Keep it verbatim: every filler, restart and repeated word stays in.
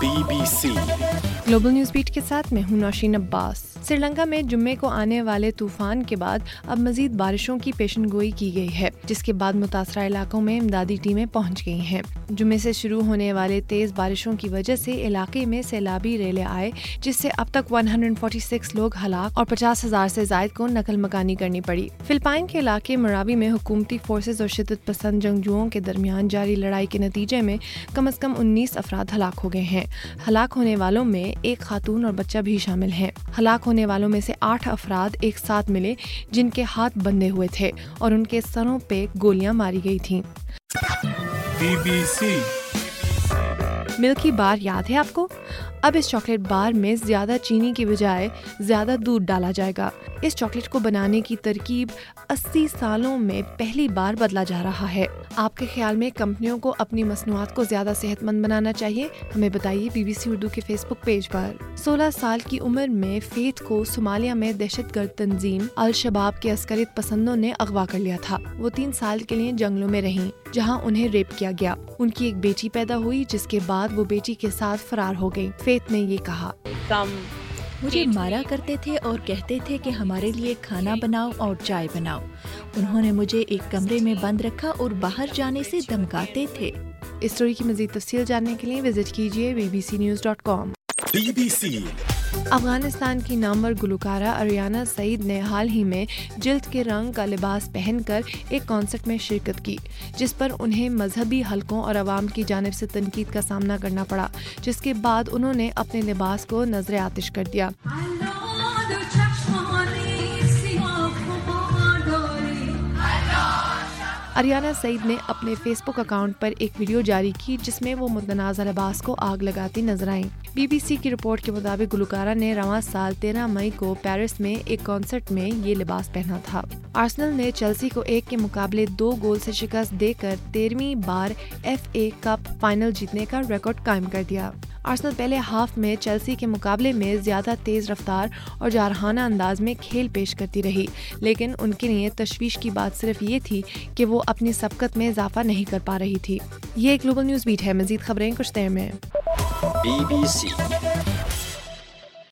Be B C global news beat کے ساتھ میں ہوں نوشین عباس۔ سری لنکا میں جمعے کو آنے والے طوفان کے بعد اب مزید بارشوں کی پیشن گوئی کی گئی ہے، جس کے بعد متاثرہ علاقوں میں امدادی ٹیمیں پہنچ گئی ہیں۔ جمعے سے شروع ہونے والے تیز بارشوں کی وجہ سے علاقے میں سیلابی ریلیں آئے، جس سے اب تک ایک سو چھیالیس لوگ ہلاک اور پچاس ہزار سے زائد کو نقل مکانی کرنی پڑی۔ فلپائن کے علاقے مراوی میں حکومتی فورسز اور شدت پسند جنگجوؤں کے درمیان جاری لڑائی کے نتیجے میں کم از کم انیس افراد ہلاک ہو گئے ہیں۔ ہلاک ہونے والوں میں ایک خاتون اور بچہ بھی شامل ہیں۔ ہلاک ہونے والوں میں سے آٹھ افراد ایک ساتھ ملے جن کے ہاتھ بندھے ہوئے تھے اور ان کے سروں پہ گولیاں ماری گئی تھیں۔ بی بی سی ملکی بار یاد ہے آپ کو؟ اب اس چاکلیٹ بار میں زیادہ چینی کی بجائے زیادہ دودھ ڈالا جائے گا۔ اس چاکلیٹ کو بنانے کی ترکیب اسی سالوں میں پہلی بار بدلا جا رہا ہے۔ آپ کے خیال میں کمپنیوں کو اپنی مصنوعات کو زیادہ صحت مند بنانا چاہیے؟ ہمیں بتائیے بی بی سی اردو کے فیس بک پیج پر۔ سولہ سال کی عمر میں فیتھ کو صومالیہ میں دہشت گرد تنظیم الشباب کے عسکریت پسندوں نے اغوا کر لیا تھا۔ وہ تین سال کے لیے جنگلوں میں رہیں، جہاں انہیں ریپ کیا گیا۔ ان کی ایک بیٹی پیدا ہوئی، جس کے بعد وہ بیٹی کے ساتھ فرار ہو گئی۔ فیتھ نے یہ کہا، مجھے مارا کرتے تھے اور کہتے تھے کہ ہمارے لیے کھانا بناؤ اور چائے بناؤ۔ انہوں نے مجھے ایک کمرے میں بند رکھا اور باہر جانے سے دھمکاتے تھے۔ اس اسٹوری کی مزید تفصیل جاننے کے لیے وزٹ کیجیے B B C news dot com. B B C Afghanistan کی نامور گلوکارہ اریانہ سعید نے حال ہی میں جلد کے رنگ کا لباس پہن کر ایک کنسرٹ میں شرکت کی، جس پر انہیں مذہبی حلقوں اور عوام کی جانب سے تنقید کا سامنا کرنا پڑا، جس کے بعد انہوں نے اپنے لباس کو نظر آتش کر دیا۔ اریانہ سعید نے اپنے فیس بک اکاؤنٹ پر ایک ویڈیو جاری کی، جس میں وہ متنازع لباس کو آگ لگاتی نظر آئیں۔ بی بی سی کی رپورٹ کے مطابق گلوکارہ نے رواں سال تیرہ مئی کو پیرس میں ایک کنسرٹ میں یہ لباس پہنا تھا۔ آرسنل نے چیلسی کو ایک کے مقابلے دو گول سے شکست دے کر تیرہویں بار ایف اے کپ فائنل جیتنے کا ریکارڈ قائم کر دیا۔ آرسنل پہلے ہاف میں چیلسی کے مقابلے میں زیادہ تیز رفتار اور جارحانہ انداز میں کھیل پیش کرتی رہی، لیکن ان کے لیے تشویش کی بات صرف یہ تھی کہ وہ اپنی سبقت میں اضافہ نہیں کر پا رہی تھی۔ یہ گلوبل نیوز بیٹ ہے، مزید خبریں کچھ دیر میں۔ Be B C